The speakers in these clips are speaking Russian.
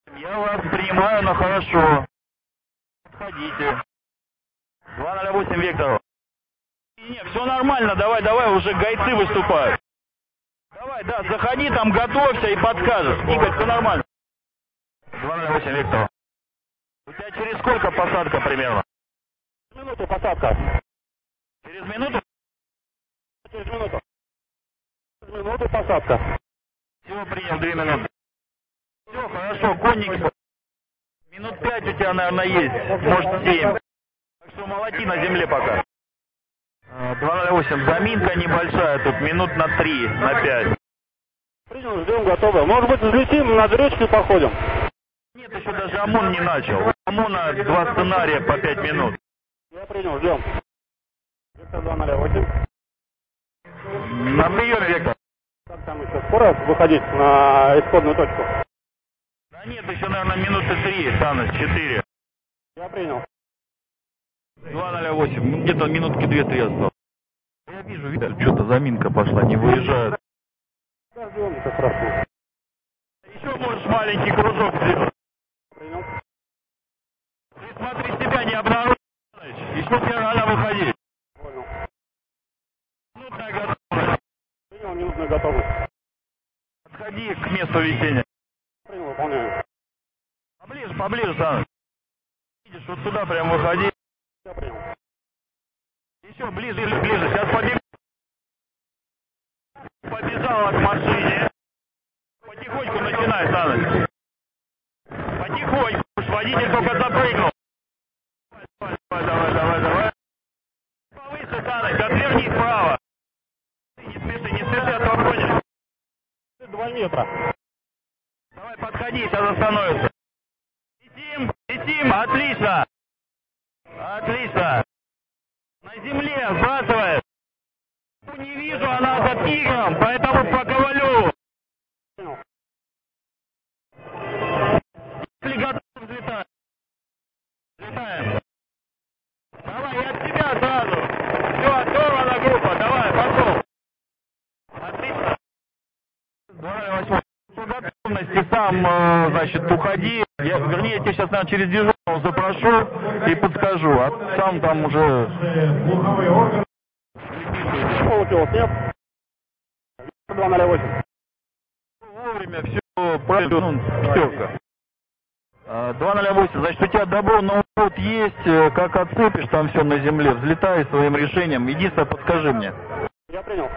Я вас принимаю на хорошо. Подходите. 208 Виктору. Не, все нормально, давай, уже гайцы выступают. Давай, да, заходи там, готовься и подскажешь. Игорь, все нормально. 208 Виктору. У тебя через сколько посадка примерно? Минуту посадка. Через минуту? Через минуту. Через минуту посадка. Все, принял, 2 минуты. Все, хорошо, конник. Минут 5 у тебя, наверное, есть. Может, 7. Так что молоти на земле пока. 208, заминка небольшая тут, минут на 3, на 5. Принял, ждем, готово. Может быть, взлетим, над речкой походим? Нет, еще даже ОМОН не начал. У ОМОНа 2 сценария по 5 минут. Я принял, ждем. Виктор 208. На приеме, Виктор. Как там еще, скоро выходить на исходную точку? Да нет, еще, наверное, минуты 3, Саныч, 4. Я принял. 208, где-то минутки 2-3 осталось. Я вижу, Виктор, что-то заминка пошла, не выезжают. Да, ждем, это страшно. Еще можешь маленький кружок сделать. Принял. Ты смотри, себя не обнаружишь, еще тебе рано выходить. Понял. Минутная готовность. Принял, минутную готовность. Подходи к месту весения. Принял, выполняю. Поближе, Саныч. Видишь, вот сюда прям выходи. Я принял. Еще ближе, сейчас побег. Побежала к машине. Потихоньку начинай, Саныч. Потихоньку, уж водитель только запрыгнул. Давай. Повыше, Саныч, отверни вправо. Не спеши, а то обгонишь. 2 метра. Давай, подходи, сейчас остановится. Летим, отлично. На земле сбрасывает. Не вижу, она за тигром, поэтому поковалю. Если готов, взлетаем. Давай, я от тебя сразу. Все, оторвана группа, давай, пошел. Отлично. 208. По готовности сам, значит, уходи. Вернее, я тебе сейчас, наверное, через дежурного запрошу и подскажу, а сам там уже... Получилось, нет? 208. Вовремя все правильно, пятерка. 208, значит, у тебя добро на уход есть, как отцепишь там все на земле, взлетай своим решением. Единственное, подскажи мне. Я принял.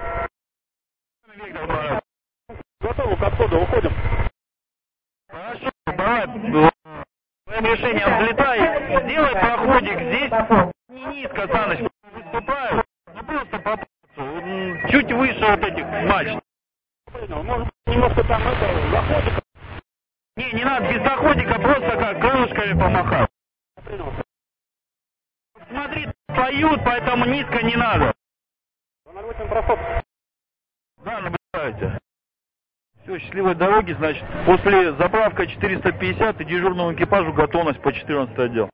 Готово к отходу, уходим. Хорошо, давай, своим решением взлетай, сделай проходик здесь, не низко, Саныч, выступаешь, ну просто по чуть выше вот этих мачт. Может, немножко там это, заходик. Не надо без заходика, просто как крылышками помахал. Смотри, поют, поэтому низко не надо. 208 проход. Да, наблюдайте. Все, счастливой дороги, значит, после заправка 450 и дежурному экипажу готовность по 14 отдел.